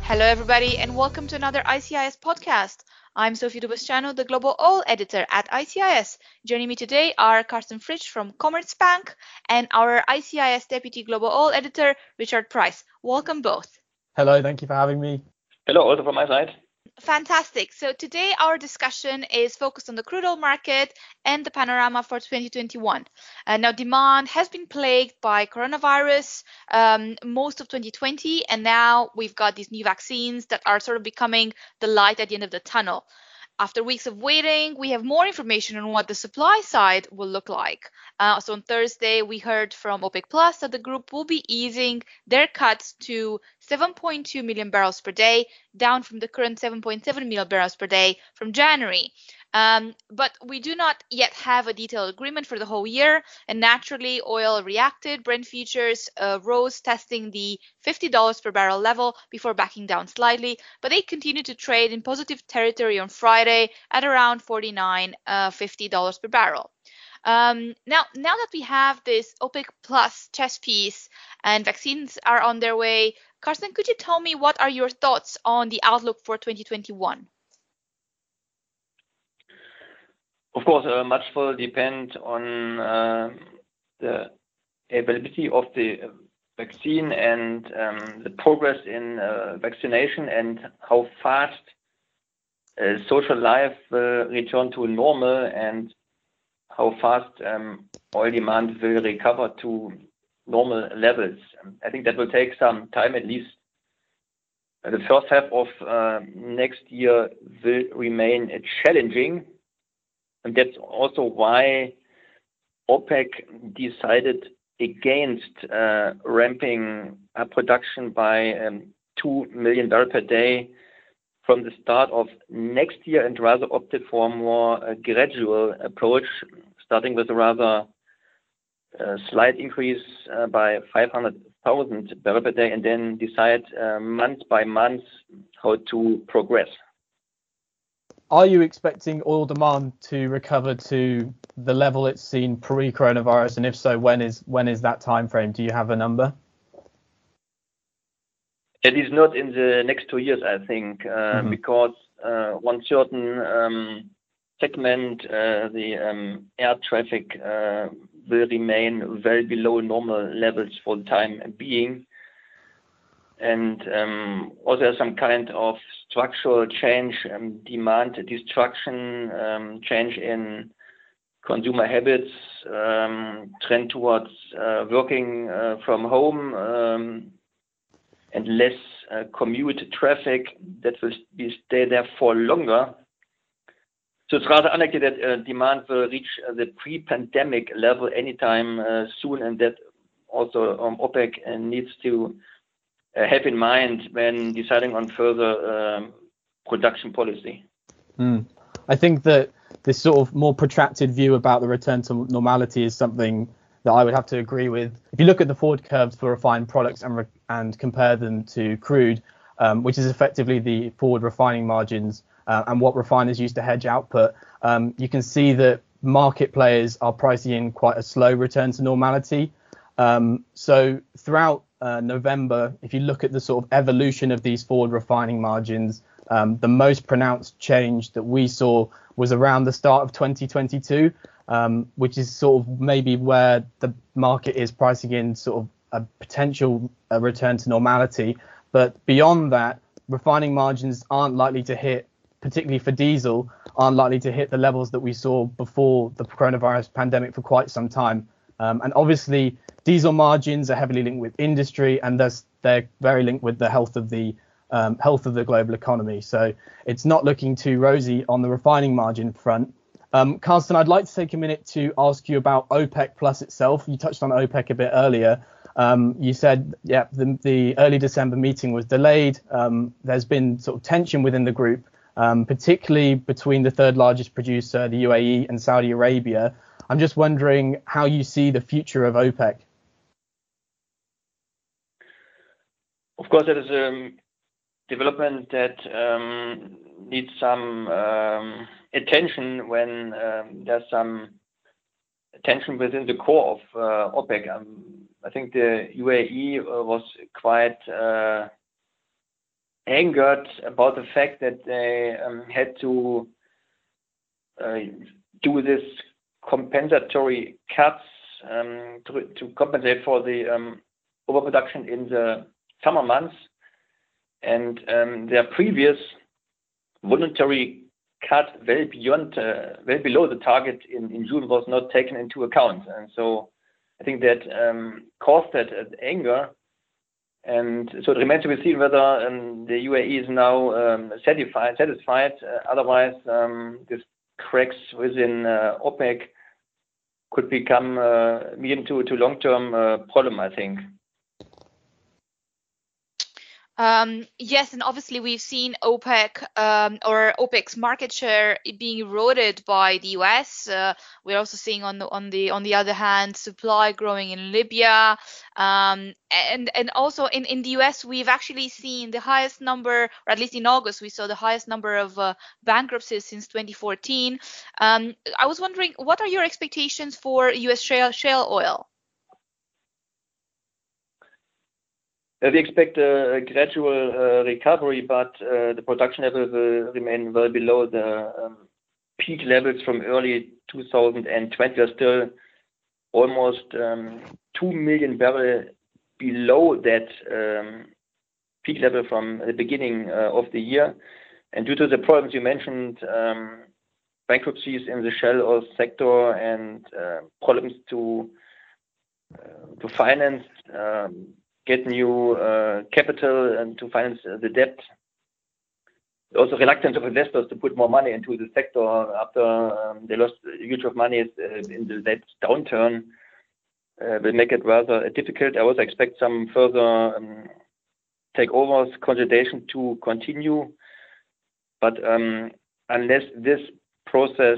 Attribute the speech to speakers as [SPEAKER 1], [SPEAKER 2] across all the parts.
[SPEAKER 1] Hello, everybody, and welcome to another ICIS podcast. I'm Sophie Dubastiano, the Global Oil Editor at ICIS. Joining me today are Carsten Fritsch from Commerzbank and our ICIS Deputy Global Oil Editor, Richard Price. Welcome both.
[SPEAKER 2] Hello, thank you for having me.
[SPEAKER 3] Hello, also from my side.
[SPEAKER 1] Fantastic. So today our discussion is focused on the crude oil market and the panorama for 2021. Now, demand has been plagued by coronavirus most of 2020, and now we've got these new vaccines that are sort of becoming the light at the end of the tunnel. After weeks of waiting, we have more information on what the supply side will look like. So on Thursday, we heard from OPEC Plus that the group will be easing their cuts to 7.2 million barrels per day, down from the current 7.7 million barrels per day from January. But we do not yet have a detailed agreement for the whole year, and naturally oil reacted. Brent futures rose, testing the $50 per barrel level before backing down slightly, but they continued to trade in positive territory on Friday at around $49.50 per barrel. Now that we have this OPEC Plus chess piece and vaccines are on their way, Carsten, could you tell me what are your thoughts on the outlook for 2021?
[SPEAKER 3] Of course, much will depend on the availability of the vaccine and the progress in vaccination and how fast social life will return to normal and how fast oil demand will recover to normal levels. I think that will take some time, at least. The first half of next year will remain challenging. And that's also why OPEC decided against ramping up production by 2 million barrels per day from the start of next year, and rather opted for a more gradual approach, starting with a rather slight increase by 500,000 barrels per day, and then decide month by month how to progress.
[SPEAKER 2] Are you expecting oil demand to recover to the level it's seen pre-coronavirus? And if so, when is that time frame? Do you have a number?
[SPEAKER 3] It is not in the next 2 years, I think, because one certain segment, the air traffic, will remain well below normal levels for the time being. And also some kind of structural change, demand destruction, change in consumer habits, trend towards working from home, and less commute traffic that will stay there for longer. So it's rather unlikely that demand will reach the pre-pandemic level anytime soon, and that also OPEC needs to have in mind when deciding on further production policy.
[SPEAKER 2] I think that this sort of more protracted view about the return to normality is something that I would have to agree with. If you look at the forward curves for refined products and compare them to crude, which is effectively the forward refining margins and what refiners use to hedge output, you can see that market players are pricing in quite a slow return to normality. So throughout November, if you look at the sort of evolution of these forward refining margins, the most pronounced change that we saw was around the start of 2022, which is sort of maybe where the market is pricing in sort of a potential return to normality. But beyond that, refining margins aren't likely to hit, particularly for diesel, aren't likely to hit the levels that we saw before the coronavirus pandemic for quite some time. And obviously, diesel margins are heavily linked with industry, and thus they're very linked with the health of the global economy. So it's not looking too rosy on the refining margin front. Carsten, I'd like to take a minute to ask you about OPEC Plus itself. You touched on OPEC a bit earlier. You said, the early December meeting was delayed. There's been sort of tension within the group, particularly between the third largest producer, the UAE, and Saudi Arabia. I'm just wondering how you see the future of OPEC.
[SPEAKER 3] Of course, it is a development that needs some attention when there's some tension within the core of OPEC. I think the UAE was quite angered about the fact that they had to do this compensatory cuts to compensate for the overproduction in the summer months, and their previous voluntary cut well below the target in June was not taken into account, and so I think that caused that anger. And so it remains to be seen whether the UAE is now satisfied. Otherwise, this cracks within OPEC could become medium to long-term problem, I think.
[SPEAKER 1] Yes, and obviously we've seen OPEC or OPEC's market share being eroded by the US. We're also seeing on the other hand supply growing in Libya, and also in the US we've actually seen the highest number, or at least in August we saw the highest number of bankruptcies since 2014. I was wondering, what are your expectations for US shale oil?
[SPEAKER 3] We expect a gradual recovery, but the production level will remain well below the peak levels from early 2020. We are still almost 2 million barrels below that peak level from the beginning of the year. And due to the problems you mentioned, bankruptcies in the shale oil sector and problems to finance get new capital and to finance the debt. Also reluctance of investors to put more money into the sector after they lost a huge of money in that downturn will make it rather difficult. I also expect some further takeovers, consolidation to continue. But unless this process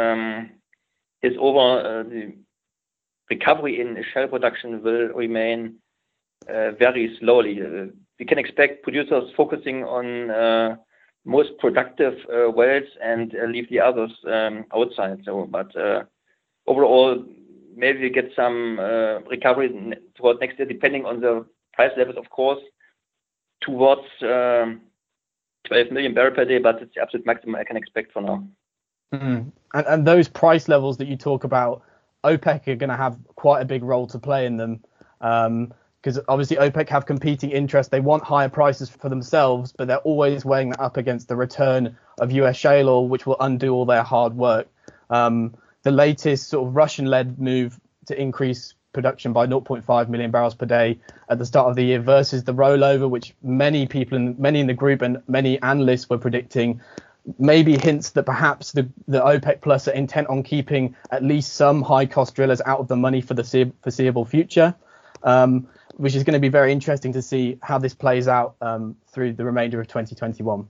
[SPEAKER 3] is over, the recovery in shale production will remain very slowly. We can expect producers focusing on most productive wells and leave the others outside. So, but overall, maybe we get some recovery towards next year, depending on the price levels, of course, towards 12 million barrels per day. But it's the absolute maximum I can expect for now.
[SPEAKER 2] Mm-hmm. And those price levels that you talk about, OPEC are going to have quite a big role to play in them. Because obviously OPEC have competing interests. They want higher prices for themselves, but they're always weighing that up against the return of US shale oil, which will undo all their hard work. The latest sort of Russian-led move to increase production by 0.5 million barrels per day at the start of the year versus the rollover, which many in the group and many analysts were predicting, maybe hints that perhaps the OPEC Plus are intent on keeping at least some high-cost drillers out of the money for the foreseeable future. Which is going to be very interesting to see how this plays out through the remainder of 2021.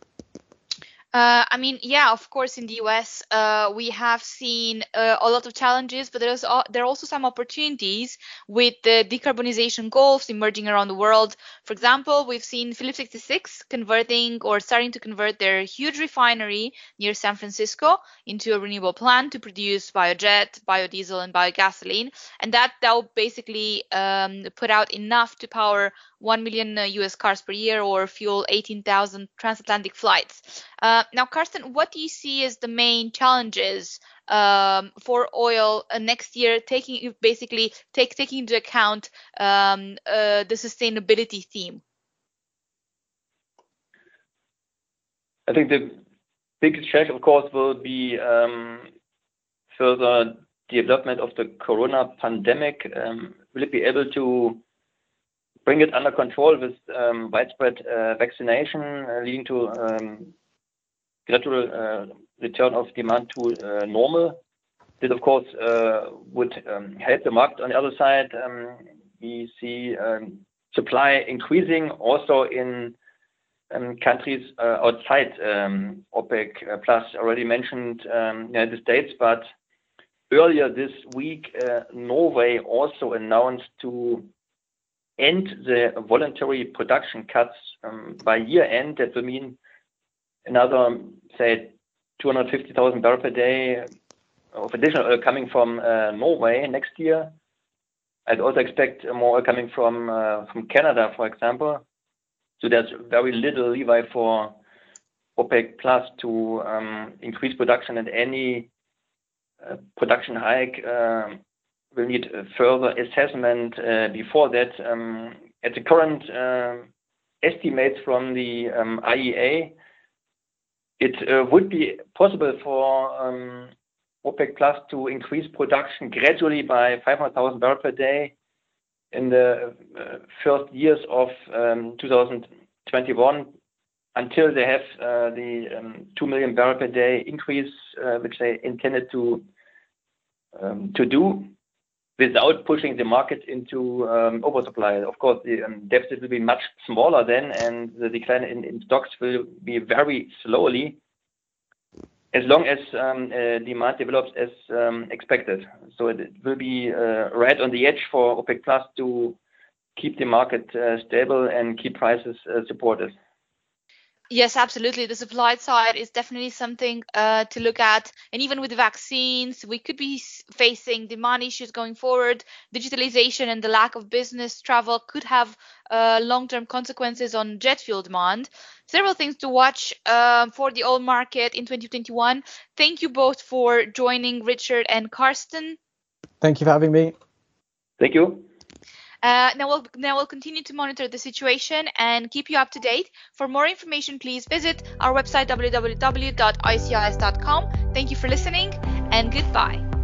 [SPEAKER 1] I mean, yeah, of course, in the US, we have seen a lot of challenges, but there are also some opportunities with the decarbonization goals emerging around the world. For example, we've seen Phillips 66 converting or starting to convert their huge refinery near San Francisco into a renewable plant to produce biojet, biodiesel, and biogasoline. And that will basically put out enough to power 1 million US cars per year or fuel 18,000 transatlantic flights. Now, Carsten, what do you see as the main challenges for oil next year, taking into account the sustainability theme?
[SPEAKER 3] I think the biggest challenge, of course, will be further development of the corona pandemic. Will it be able to bring it under control with widespread vaccination, leading to gradual return of demand to normal? This, of course, would help the market. On the other side, we see supply increasing also in countries outside OPEC Plus. Already mentioned United States, but earlier this week, Norway also announced to end the voluntary production cuts by year end. That will mean another, say, 250,000 barrels per day of additional oil coming from Norway next year. I'd also expect more oil coming from Canada, for example. So there's very little leeway for OPEC Plus to increase production, and any production hike will need further assessment before that. At the current estimates from the IEA, it would be possible for OPEC Plus to increase production gradually by 500,000 barrels per day in the first years of 2021, until they have the 2 million barrel per day increase, which they intended to do, without pushing the market into oversupply. Of course, the deficit will be much smaller then, and the decline in stocks will be very slowly, as long as demand develops as expected. So it will be right on the edge for OPEC Plus to keep the market stable and keep prices supported.
[SPEAKER 1] Yes, absolutely. The supply side is definitely something to look at. And even with the vaccines, we could be facing demand issues going forward. Digitalization and the lack of business travel could have long-term consequences on jet fuel demand. Several things to watch for the oil market in 2021. Thank you both for joining, Richard and Carsten.
[SPEAKER 2] Thank you for having me.
[SPEAKER 3] Thank you.
[SPEAKER 1] Now we'll continue to monitor the situation and keep you up to date. For more information, please visit our website www.icis.com. Thank you for listening, and goodbye.